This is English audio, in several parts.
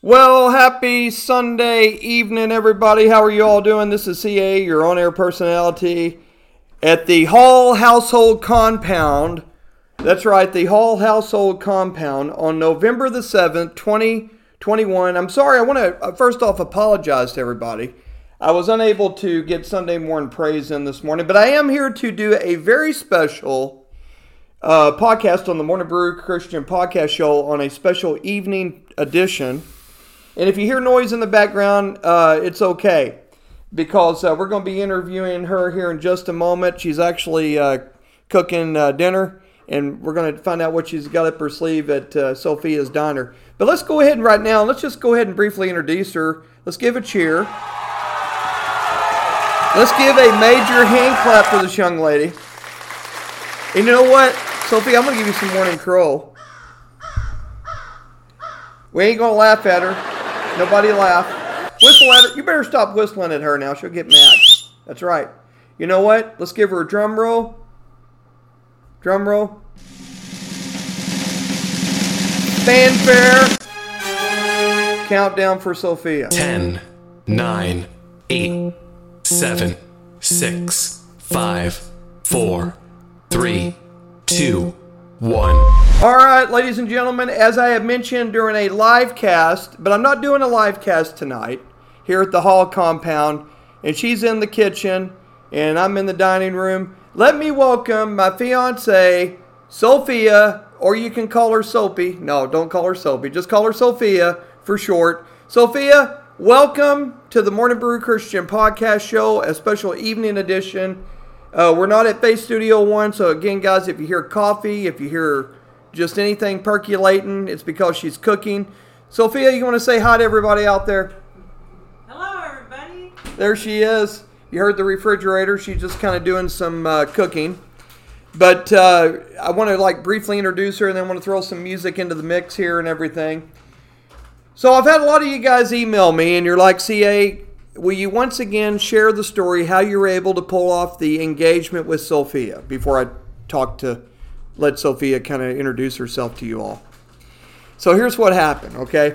Well, happy Sunday evening, everybody. How are you all doing? This is CA, your on-air personality at the Hall Household Compound. That's right, the Hall Household Compound on November the 7th, 2021. I'm sorry, I want to first off apologize to everybody. I was unable to get Sunday morning praise in this morning, but I am here to do a very special podcast on the Morning Brew Christian Podcast Show on a special evening edition. And if you hear noise in the background, it's okay, because we're going to be interviewing her here in just a moment. She's actually cooking dinner, and we're going to find out what she's got up her sleeve at Sophia's Diner. But let's go ahead and right now, let's just go ahead and briefly introduce her. Let's give a cheer. Let's give a major hand clap for this young lady. And you know what, Sophia, I'm going to give you some morning crow. We ain't going to laugh at her. Nobody laugh. Whistle at her. You better stop whistling at her now. She'll get mad. That's right. You know what? Let's give her a drum roll. Drum roll. Fanfare. Countdown for Sophia. 10, 9, 8, 7, 6, 5, 4, 3, 2, 1. All right, ladies and gentlemen, as I have mentioned during a live cast, but I'm not doing a live cast tonight here at the Hall compound, and she's in the kitchen, and I'm in the dining room. Let me welcome my fiancée, Sophia, or you can call her Soapy. No, don't call her Soapy. Just call her Sophia for short. Sophia, welcome to the Morning Brew Christian Podcast Show, a special evening edition. We're not at Faith Studio One, so again, guys, if you hear coffee, if you hear just anything percolating, it's because she's cooking. Sophia, you want to say hi to everybody out there? Hello, everybody. There she is. You heard the refrigerator. She's just kind of doing some cooking. But I want to briefly introduce her, and then I want to throw some music into the mix here and everything. So I've had a lot of you guys email me, and you're like, CA, will you once again share the story how you were able to pull off the engagement with Sophia before I let Sophia kind of introduce herself to you all. So here's what happened, okay?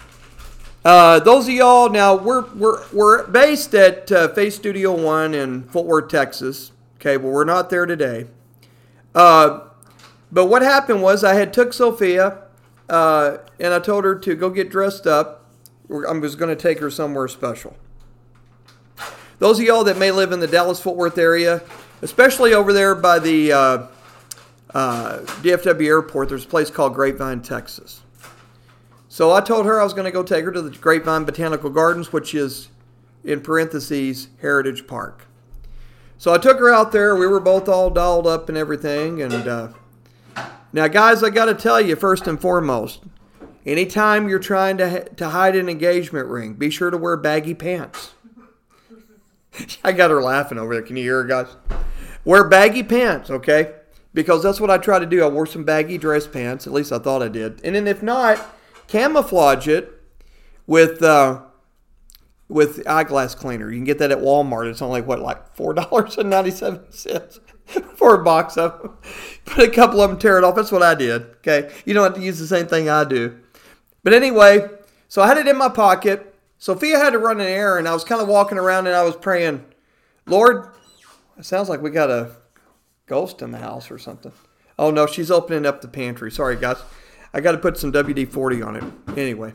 Those of y'all, now we're based at Faith Studio One in Fort Worth, Texas. Okay, well, we're not there today. But what happened was I had took Sophia and I told her to go get dressed up. I was going to take her somewhere special. Those of y'all that may live in the Dallas-Fort Worth area, especially over there by the DFW airport, there's a place called Grapevine, Texas. So I told her I was going to go take her to the Grapevine Botanical Gardens, which is, in parentheses, Heritage Park. So I took her out there. We were both all dolled up and everything. And now, guys, I got to tell you, first and foremost, anytime you're trying to hide an engagement ring, be sure to wear baggy pants. I got her laughing over there. Can you hear her, guys? Wear baggy pants, okay? Because that's what I try to do. I wore some baggy dress pants. At least I thought I did. And then if not, camouflage it with eyeglass cleaner. You can get that at Walmart. It's only, $4.97 for a box of them. Put a couple of them, tear it off. That's what I did, okay? You don't have to use the same thing I do. But anyway, so I had it in my pocket. Sophia had to run an errand. I was kind of walking around and I was praying, Lord, it sounds like we got a ghost in the house or something. Oh, no, she's opening up the pantry. Sorry, guys. I got to put some WD-40 on it. Anyway.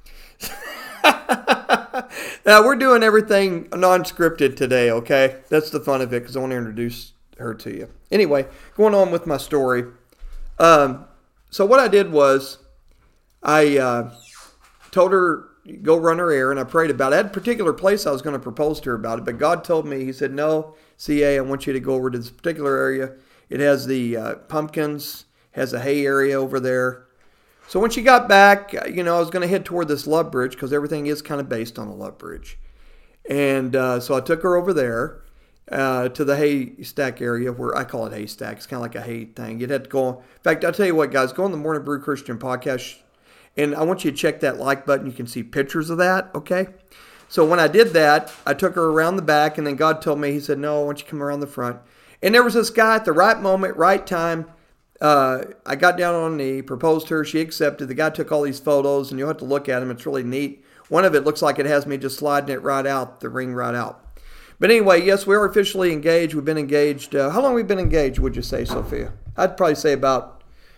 Now, we're doing everything non-scripted today, okay? That's the fun of it because I want to introduce her to you. Anyway, going on with my story. So what I did was I told her, go run her errand. I prayed about it. I had a particular place I was going to propose to her about it, but God told me, he said, no, CA, I want you to go over to this particular area. It has the pumpkins, has a hay area over there. So when she got back, I was going to head toward this Love Bridge because everything is kind of based on the Love Bridge. And so I took her over there to the haystack area, where I call it haystack. It's kind of like a hay thing. You'd have to go. In fact, I'll tell you what, guys, go on the Morning Brew Christian Podcast, and I want you to check that like button. You can see pictures of that, okay? So when I did that, I took her around the back, and then God told me, he said, no, I want you to come around the front. And there was this guy at the right moment, right time, I got down on a knee, proposed to her. She accepted. The guy took all these photos, and you'll have to look at them. It's really neat. One of it looks like it has me just sliding it right out, the ring right out. But anyway, yes, we are officially engaged. We've been engaged. How long have we been engaged, would you say, Sophia? I'd probably say about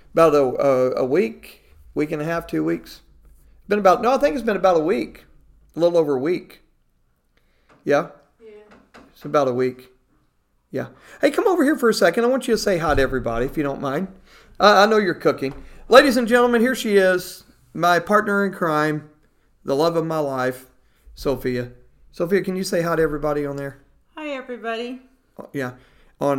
a week and a half, 2 weeks. I think it's been about a week. A little over a week. Yeah? Yeah. It's about a week. Yeah. Hey, come over here for a second. I want you to say hi to everybody, if you don't mind. I know you're cooking. Ladies and gentlemen, here she is, my partner in crime, the love of my life, Sophia. Sophia, can you say hi to everybody on there? Hi, everybody. Yeah. On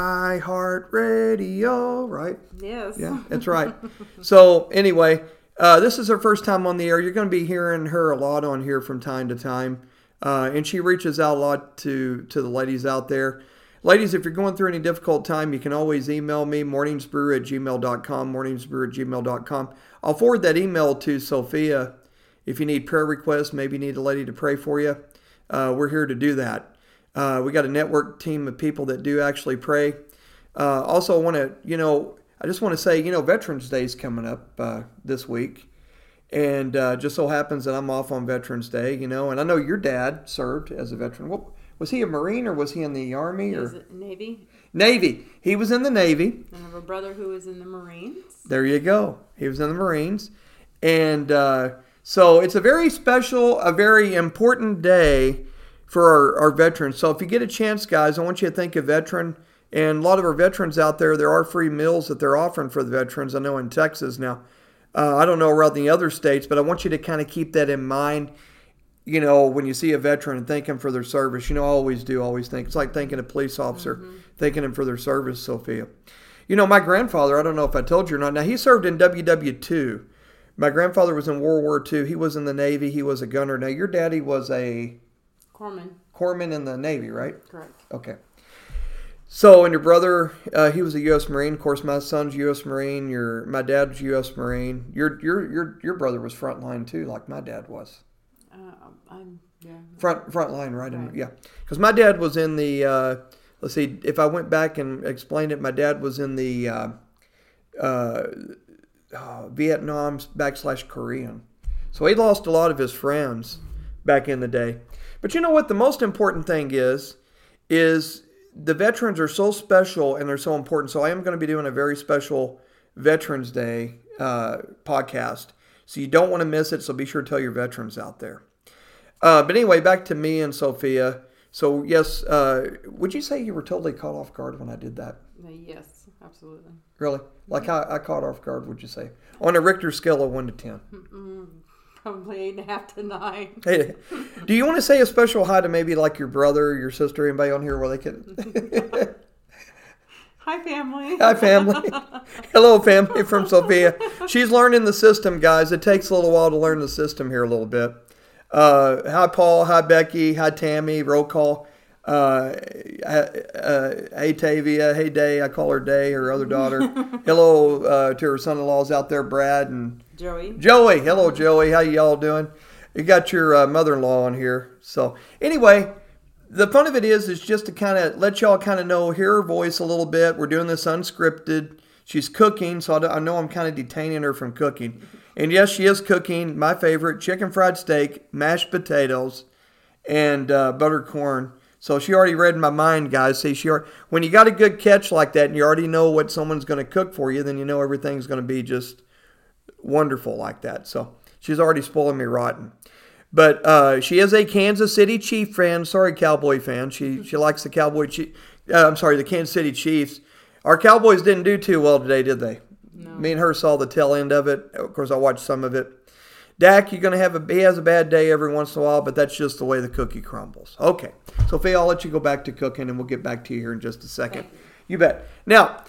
iHeartRadio, right? Yes. Yeah, that's right. So anyway, this is her first time on the air. You're going to be hearing her a lot on here from time to time. And she reaches out a lot to the ladies out there. Ladies, if you're going through any difficult time, you can always email me, morningsbrew@gmail.com, morningsbrew@gmail.com. I'll forward that email to Sophia. If you need prayer requests, maybe you need a lady to pray for you, we're here to do that. We got a network team of people that do actually pray. Also, I just want to say, Veterans Day is coming up this week. And just so happens that I'm off on Veterans Day, and I know your dad served as a veteran. What, was he a Marine or was he in the Army? He was Navy. Navy. He was in the Navy. I have a brother who was in the Marines. There you go. He was in the Marines. And so it's a very special, a very important day for our veterans. So if you get a chance, guys, I want you to think of veteran. And a lot of our veterans out there are free meals that they're offering for the veterans. I know in Texas now. I don't know around the other states, but I want you to kind of keep that in mind, when you see a veteran and thank them for their service. I always think. It's like thanking a police officer, thanking them for their service, Sophia. My grandfather, I don't know if I told you or not. Now, he served in WW2. My grandfather was in World War II. He was in the Navy. He was a gunner. Now, your daddy was a corpsman in the Navy, right? Correct. Okay. So, and your brother, he was a U.S. Marine. Of course, my son's U.S. Marine. My dad's U.S. Marine. Your brother was frontline too, like my dad was. Yeah. Frontline, right? Right. Yeah. Because my dad was in the. Let's see. If I went back and explained it, my dad was in the Vietnam / Korean. So he lost a lot of his friends back in the day. But you know what? The most important thing is the veterans are so special and they're so important. So I am going to be doing a very special Veterans Day podcast. So you don't want to miss it. So be sure to tell your veterans out there. But anyway, back to me and Sophia. So yes, would you say you were totally caught off guard when I did that? Yes, absolutely. Really? Like how I caught off guard, would you say? On a Richter scale of 1 to 10. Probably 8.5 to 9. Hey, do you want to say a special hi to maybe like your brother, your sister, anybody on here where they can? Hi, family. Hi, family. Hello, family from Sophia. She's learning the system, guys. It takes a little while to learn the system here a little bit. Hi, Paul. Hi, Becky. Hi, Tammy. Roll call. Hey, Tavia. Hey, Day. I call her Day, her other daughter. Hello to her son-in-laws out there, Brad and Joey. Hello, Joey. How y'all doing? You got your mother-in-law on here. So anyway, the fun of it is just to kind of let y'all kind of hear her voice a little bit. We're doing this unscripted. She's cooking, so I know I'm kind of detaining her from cooking. And yes, she is cooking my favorite chicken fried steak, mashed potatoes, and buttered corn. So she already read my mind, guys. See, when you got a good catch like that and you already know what someone's going to cook for you, then you know everything's going to be just wonderful like that. So she's already spoiling me rotten. But she is a Kansas City Chief fan. Sorry, Cowboy fan. She likes the the Kansas City Chiefs. Our Cowboys didn't do too well today, did they? No. Me and her saw the tail end of it. Of course, I watched some of it. Dak, he has a bad day every once in a while, but that's just the way the cookie crumbles. Okay. Sophia, I'll let you go back to cooking, and we'll get back to you here in just a second. You bet. Now,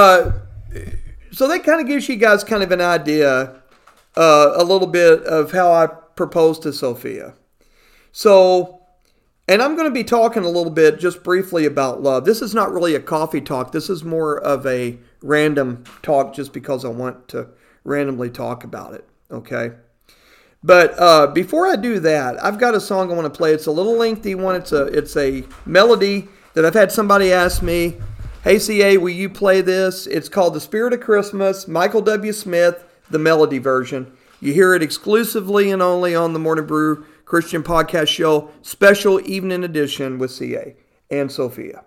so that kind of gives you guys kind of an idea a little bit of how I proposed to Sophia. So, and I'm going to be talking a little bit just briefly about love. This is not really a coffee talk. This is more of a random talk just because I want to randomly talk about it. Okay? But before I do that, I've got a song I want to play. It's a little lengthy one. It's a melody that I've had somebody ask me, Hey, CA, will you play this? It's called The Spirit of Christmas, Michael W. Smith, the melody version. You hear it exclusively and only on the Morning Brew Christian Podcast Show, special evening edition with CA and Sophia.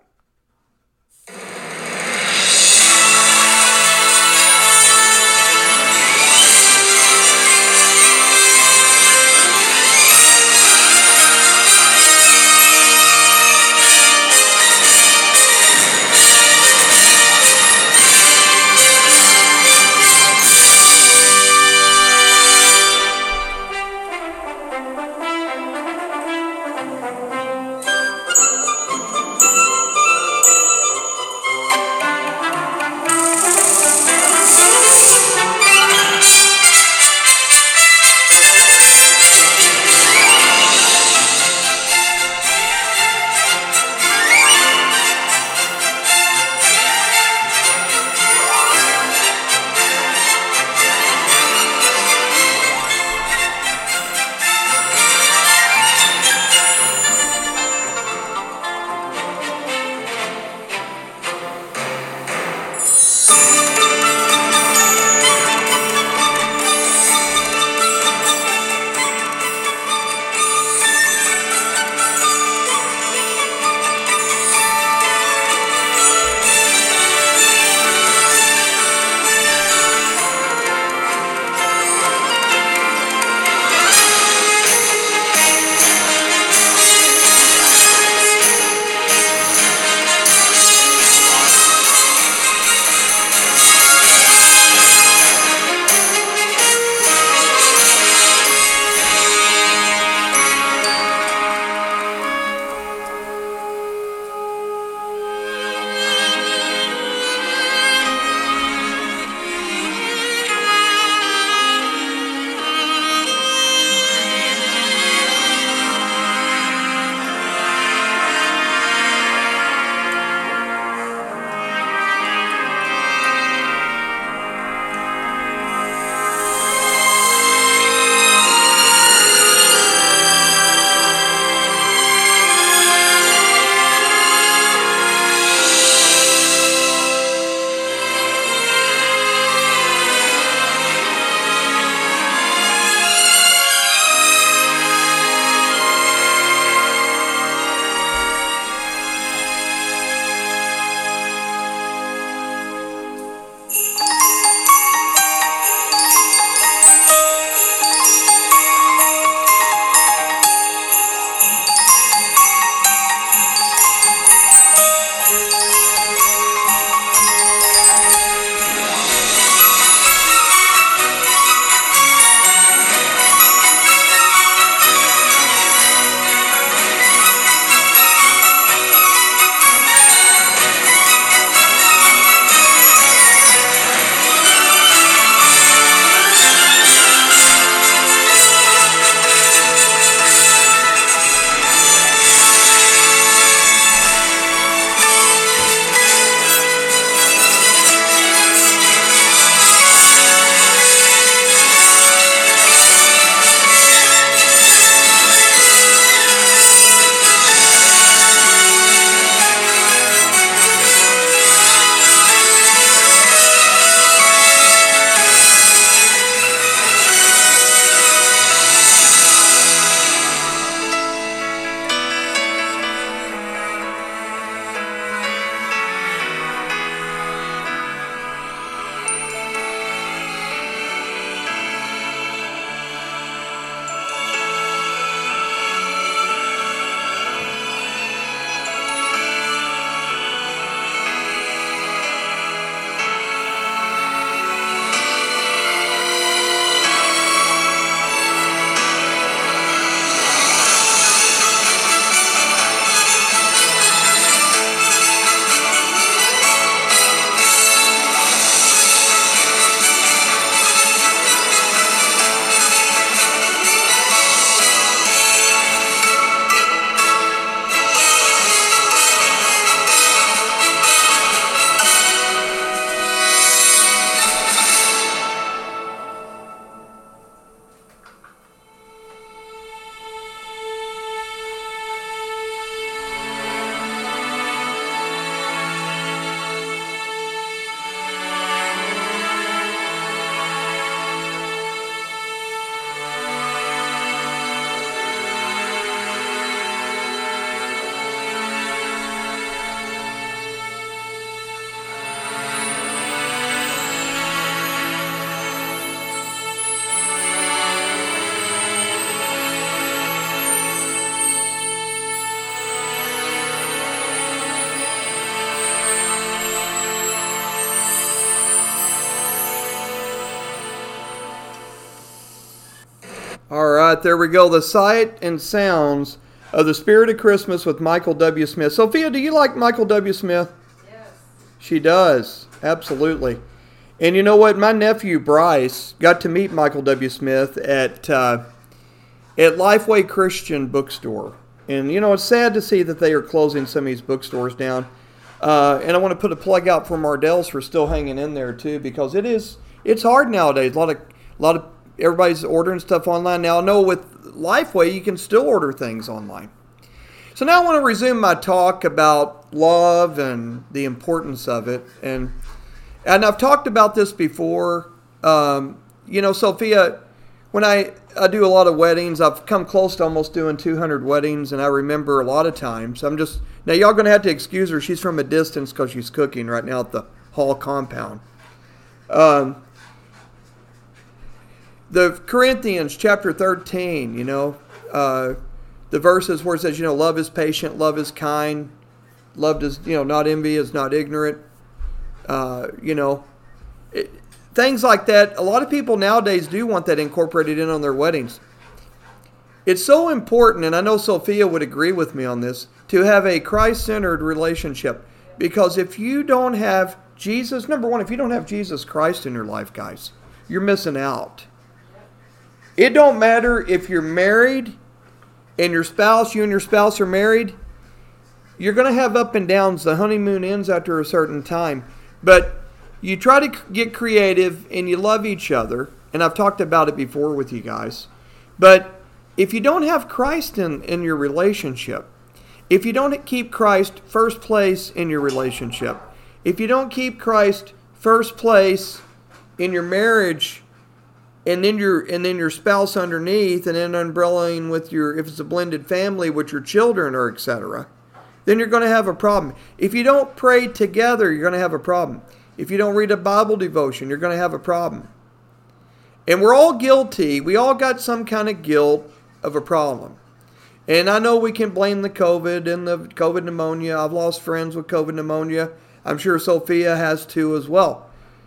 right, there we go. The Sight and Sounds of the Spirit of Christmas with Michael W. Smith. Sophia, do you like Michael W. Smith? Yes. She does, absolutely. And you know what? My nephew Bryce got to meet Michael W. Smith at Lifeway Christian Bookstore. And you know, it's sad to see that they are closing some of these bookstores down. And I want to put a plug out for Mardell's for still hanging in there too, because it's hard nowadays. A lot of everybody's ordering stuff online now. I know with Lifeway you can still order things online. So now I want to resume my talk about love and the importance of it. And I've talked about this before. You know, Sophia, when I do a lot of weddings, I've come close to almost doing 200 weddings, and I remember a lot of times. Now y'all going to have to excuse her. She's from a distance because she's cooking right now at the Hall compound. The Corinthians chapter 13, you know, the verses where it says, you know, love is patient, love is kind, love does, you know, not envy, is not ignorant. You know, things like that. A lot of people nowadays do want that incorporated in on their weddings. It's so important, and I know Sophia would agree with me on this, to have a Christ-centered relationship. Because if you don't have Jesus, number one, if you don't have Jesus Christ in your life, guys, you're missing out. It don't matter if you're married and you and your spouse are married. You're going to have up and downs. The honeymoon ends after a certain time. But you try to get creative and you love each other. And I've talked about it before with you guys. But if you don't have Christ in your relationship, if you don't keep Christ first place in your relationship, if you don't keep Christ first place in your marriage, and then your spouse underneath, and then umbrellaing with if it's a blended family with your children or etc., then you're going to have a problem. If you don't pray together, you're going to have a problem. If you don't read a Bible devotion, you're going to have a problem. And we're all guilty. We all got some kind of guilt of a problem. And I know we can blame the COVID and the COVID pneumonia. I've lost friends with COVID pneumonia. I'm sure Sophia has too as well.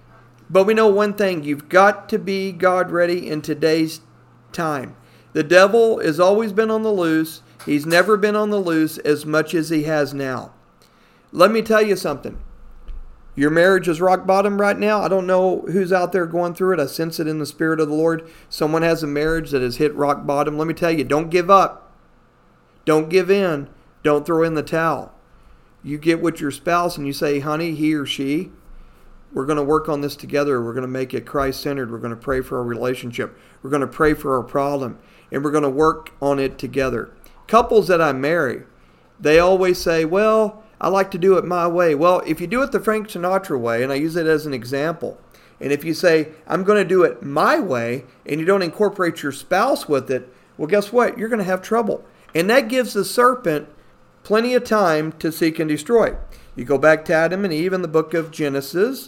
But we know one thing, you've got to be God ready in today's time. The devil has always been on the loose. He's never been on the loose as much as he has now. Let me tell you something. Your marriage is rock bottom right now. I don't know who's out there going through it. I sense it in the Spirit of the Lord. Someone has a marriage that has hit rock bottom. Let me tell you, don't give up. Don't give in. Don't throw in the towel. You get with your spouse and you say, honey, he or she, we're going to work on this together. We're going to make it Christ-centered. We're going to pray for our relationship. We're going to pray for our problem. And we're going to work on it together. Couples that I marry, they always say, well, I like to do it my way. Well, if you do it the Frank Sinatra way, and I use it as an example, and if you say, I'm going to do it my way, and you don't incorporate your spouse with it, well, guess what? You're going to have trouble. And that gives the serpent plenty of time to seek and destroy. You go back to Adam and Eve in the book of Genesis,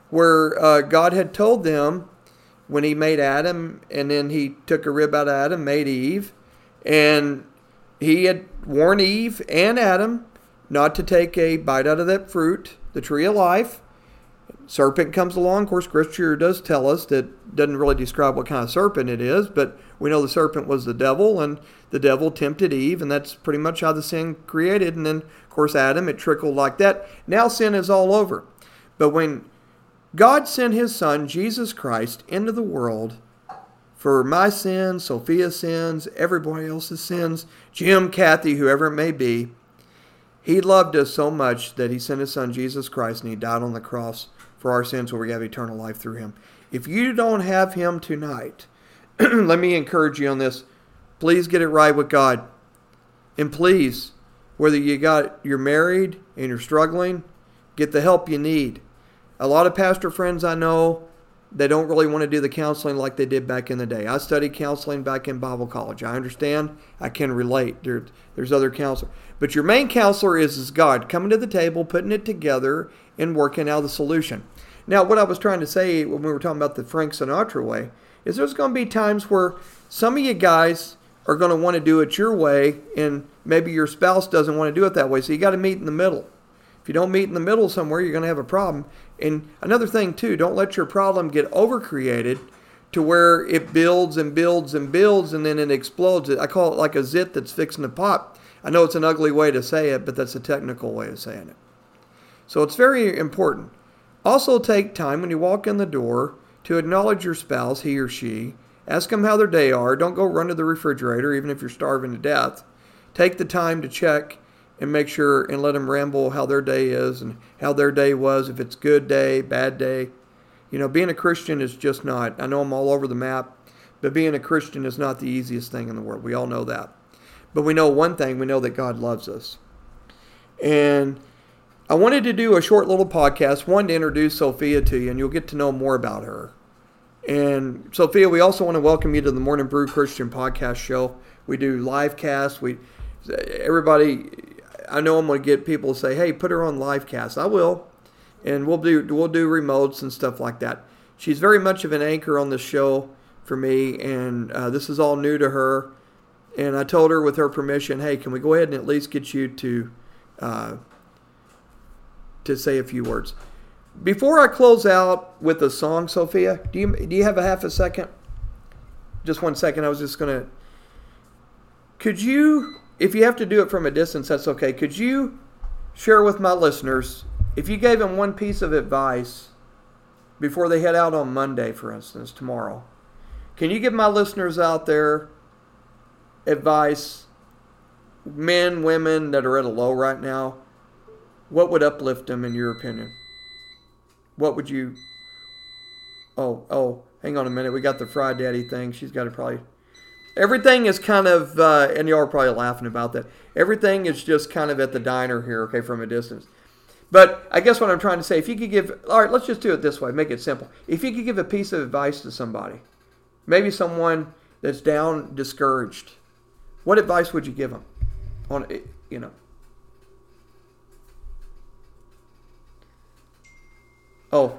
where God had told them when he made Adam, and then he took a rib out of Adam, made Eve, and he had warned Eve and Adam not to take a bite out of that fruit, the tree of life. Serpent comes along. Of course, Scripture does tell us that doesn't really describe what kind of serpent it is, but we know the serpent was the devil, and the devil tempted Eve, and that's pretty much how the sin created. And then, of course, Adam, it trickled like that. Now sin is all over. But when God sent his Son, Jesus Christ, into the world for my sins, Sophia's sins, everybody else's sins, Jim, Kathy, whoever it may be, he loved us so much that he sent his Son, Jesus Christ, and he died on the cross for our sins where we have eternal life through him. If you don't have him tonight, let me encourage you on this. Please get it right with God. And please, whether you're married and you're struggling, get the help you need. A lot of pastor friends I know, they don't really want to do the counseling like they did back in the day. I studied counseling back in Bible college. I understand. I can relate. There's other counselors. But your main counselor is God, coming to the table, putting it together, and working out the solution. Now, what I was trying to say when we were talking about the Frank Sinatra way is there's going to be times where some of you guys are going to want to do it your way, and maybe your spouse doesn't want to do it that way. So you got to meet in the middle. If you don't meet in the middle somewhere, you're going to have a problem. And another thing, too, don't let your problem get overcreated to where it builds and builds and builds, and then it explodes. I call it like a zit that's fixing to pop. I know it's an ugly way to say it, but that's a technical way of saying it. So it's very important. Also take time when you walk in the door to acknowledge your spouse, he or she. Ask them how their day are. Don't go run to the refrigerator, even if you're starving to death. Take the time to check and make sure and let them ramble how their day is and how their day was, if it's good day, bad day. You know, being a Christian is just not, I know I'm all over the map, but being a Christian is not the easiest thing in the world. We all know that. But we know one thing, we know that God loves us. And I wanted to do a short little podcast, one to introduce Sophia to you, and you'll get to know more about her. And Sophia, we also want to welcome you to the Morning Brew Christian Podcast Show. We do live casts. Everybody, I know I'm going to get people to say, hey, put her on live cast. I will. And we'll do remotes and stuff like that. She's very much of an anchor on this show for me, and this is all new to her. And I told her with her permission, hey, can we go ahead and at least get you to say a few words. Before I close out with a song, Sophia, do you have a half a second? Just 1 second. I was just going to... Could you, if you have to do it from a distance, that's okay. Could you share with my listeners, if you gave them one piece of advice before they head out on Monday, for instance, tomorrow, can you give my listeners out there advice, men, women that are at a low right now? What would uplift them in your opinion? What would you... Oh, hang on a minute. We got the Fry Daddy thing. She's got to probably... Everything is kind of, and y'all are probably laughing about that. Everything is just kind of at the diner here, okay, from a distance. But I guess what I'm trying to say, if you could give... All right, let's just do it this way. Make it simple. If you could give a piece of advice to somebody, maybe someone that's down, discouraged, what advice would you give them? On, you know... Oh,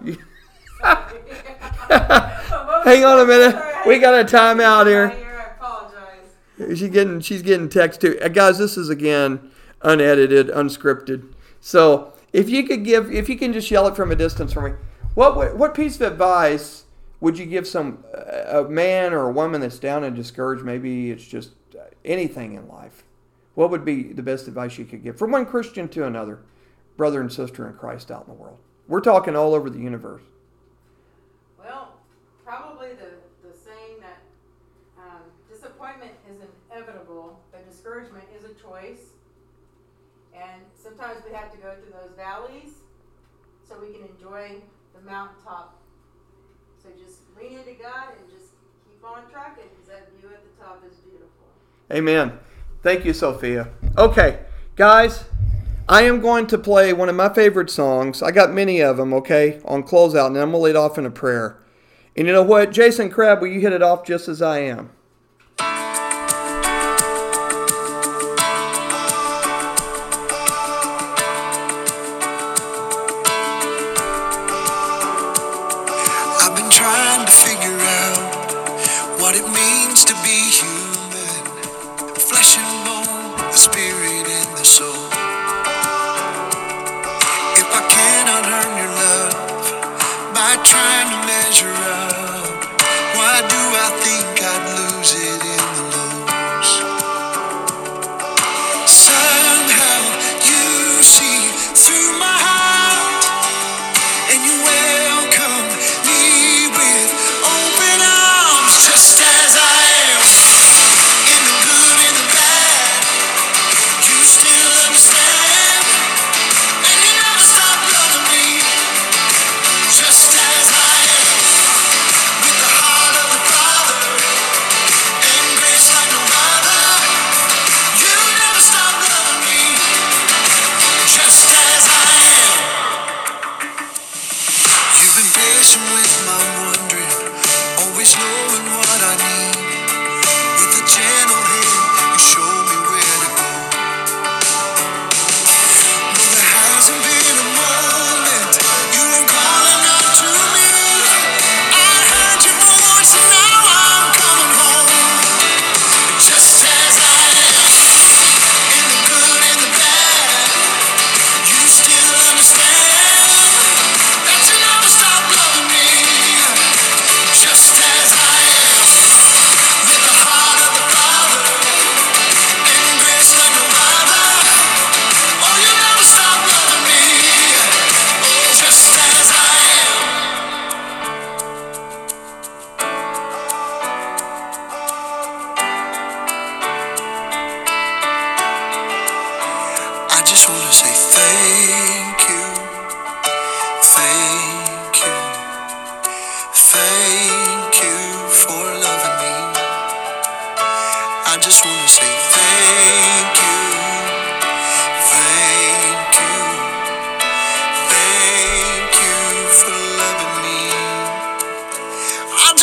hang on a minute. We got a timeout here. I apologize. She's getting text too. Guys, this is again unedited, unscripted. So if you can just yell it from a distance for me, what piece of advice would you give a man or a woman that's down and discouraged? Maybe it's just anything in life. What would be the best advice you could give from one Christian to another brother and sister in Christ out in the world? We're talking all over the universe. Well, probably the saying that disappointment is inevitable, but discouragement is a choice. And sometimes we have to go through those valleys so we can enjoy the mountaintop. So just lean into God and just keep on trucking, because that view at the top is beautiful. Amen. Thank you, Sophia. Okay, guys. I am going to play one of my favorite songs. I got many of them, okay, on closeout, and I'm going to lead off in a prayer. And you know what? Jason Crabb, will you hit it off just as I am? I've been trying to figure out what it means to be human. Flesh and bone, the spirit and the soul. If I cannot earn your love by trying to measure up, why do I think I'd lose it in the lows? Somehow you see through my heart, and you welcome me with open arms, just as I am. In the good and the bad, you still understand. And you never stop loving me, just as I am.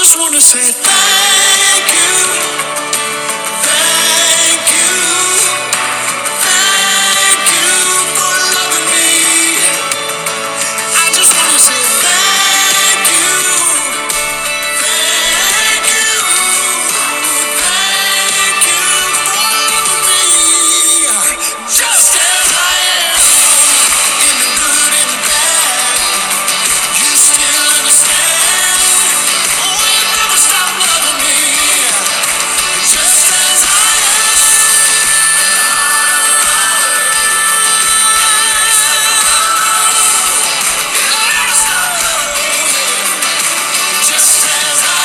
just want to say thank you, thank you, thank you for loving me. I just want to say thank you, thank you, thank you for loving me. Just as I am, in the good and the bad, you still understand. Oh, you never stop loving me. Just as I am, just as I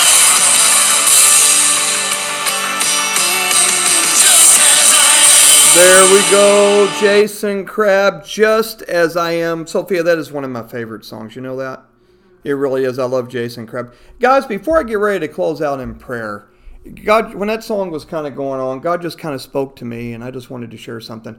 am, just as I am. There we go, Jason Crabb, Just As I Am. Sophia, that is one of my favorite songs. You know that? It really is. I love Jason Crabb. Guys, before I get ready to close out in prayer, God, when that song was kind of going on, God just kind of spoke to me, and I just wanted to share something.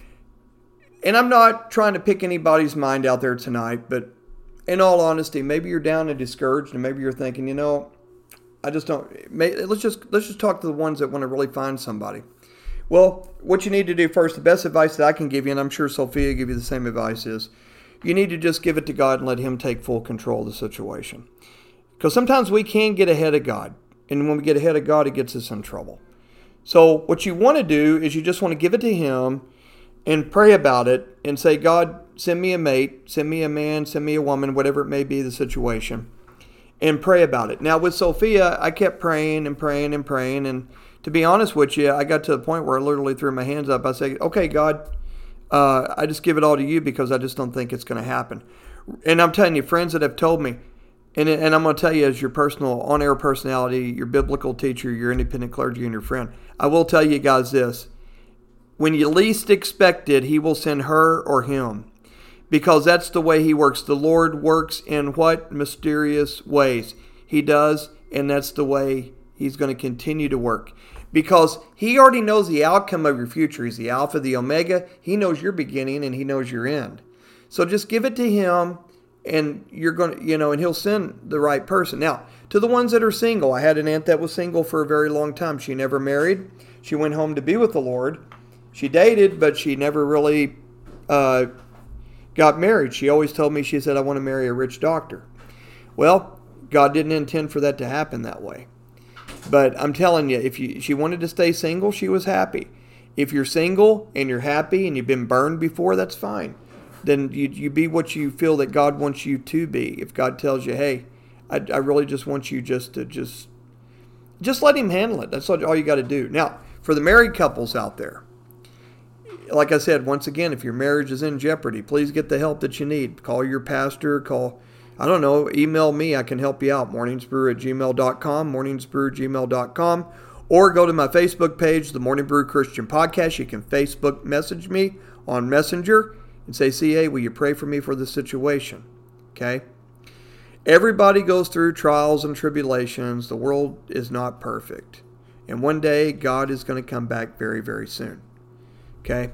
And I'm not trying to pick anybody's mind out there tonight, but in all honesty, maybe you're down and discouraged, and maybe you're thinking, I just don't. Let's just talk to the ones that want to really find somebody. Well, what you need to do first, the best advice that I can give you, and I'm sure Sophia will give you the same advice, is you need to just give it to God and let Him take full control of the situation. Because sometimes we can get ahead of God. And when we get ahead of God, it gets us in trouble. So what you want to do is you just want to give it to Him and pray about it and say, God, send me a mate, send me a man, send me a woman, whatever it may be the situation, and pray about it. Now with Sophia, I kept praying and praying and praying. And to be honest with you, I got to the point where I literally threw my hands up. I said, okay, God, I just give it all to you because I just don't think it's going to happen. And I'm telling you, friends that have told me, and I'm going to tell you as your personal on-air personality, your biblical teacher, your independent clergy, and your friend, I will tell you guys this. When you least expect it, He will send her or him. Because that's the way He works. The Lord works in what? Mysterious ways. He does, and that's the way He's going to continue to work. Because He already knows the outcome of your future. He's the Alpha, the Omega. He knows your beginning, and He knows your end. So just give it to Him, and you're going to, and He'll send the right person. Now, to the ones that are single, I had an aunt that was single for a very long time. She never married. She went home to be with the Lord. She dated, but she never really got married. She always told me, she said, I want to marry a rich doctor. Well, God didn't intend for that to happen that way. But I'm telling you, if she wanted to stay single, she was happy. If you're single and you're happy and you've been burned before, that's fine. Then you be what you feel that God wants you to be. If God tells you, hey, I really just want you just let Him handle it. That's all you got to do. Now, for the married couples out there, like I said, once again, if your marriage is in jeopardy, please get the help that you need. Call your pastor, email me. I can help you out, morningsbrew@gmail.com, morningsbrew@gmail.com, or go to my Facebook page, The Morning Brew Christian Podcast. You can Facebook message me on Messenger and say, CA, will you pray for me for this situation? Okay? Everybody goes through trials and tribulations. The world is not perfect. And one day, God is going to come back very, very soon. Okay?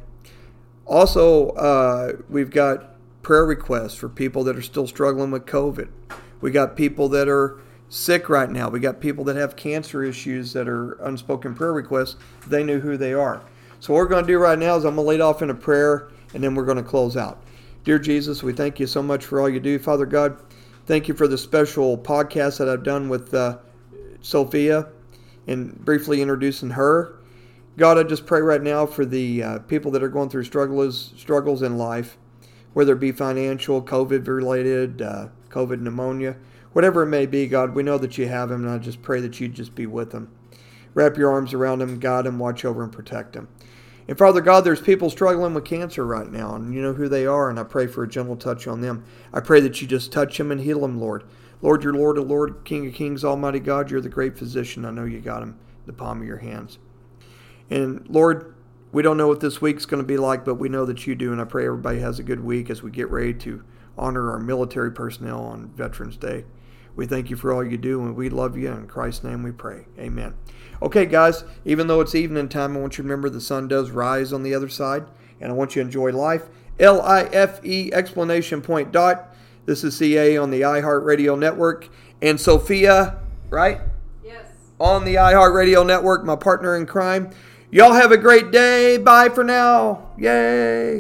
Also, we've got prayer requests for people that are still struggling with COVID. We got people that are sick right now. We got people that have cancer issues that are unspoken prayer requests. They know who they are. So what we're going to do right now is I'm going to lead off in a prayer, and then we're going to close out. Dear Jesus, we thank you so much for all you do. Father God, thank you for the special podcast that I've done with Sophia and briefly introducing her. God, I just pray right now for the people that are going through struggles in life, whether it be financial, COVID-related, COVID pneumonia, whatever it may be, God, we know that you have them, and I just pray that you just be with them. Wrap your arms around them, guide them, watch over and protect them. And Father God, there's people struggling with cancer right now, and you know who they are, and I pray for a gentle touch on them. I pray that you just touch them and heal them, Lord. Lord, you're Lord of Lords, King of Kings, Almighty God. You're the great physician. I know you got them in the palm of your hands. And Lord, we don't know what this week's going to be like, but we know that you do, and I pray everybody has a good week as we get ready to honor our military personnel on Veterans Day. We thank you for all you do, and we love you. In Christ's name we pray. Amen. Okay, guys, even though it's evening time, I want you to remember the sun does rise on the other side, and I want you to enjoy life. LIFE, exclamation point dot. This is CA on the iHeartRadio Network. And Sophia, right? Yes. On the iHeartRadio network, my partner in crime. Y'all have a great day. Bye for now. Yay.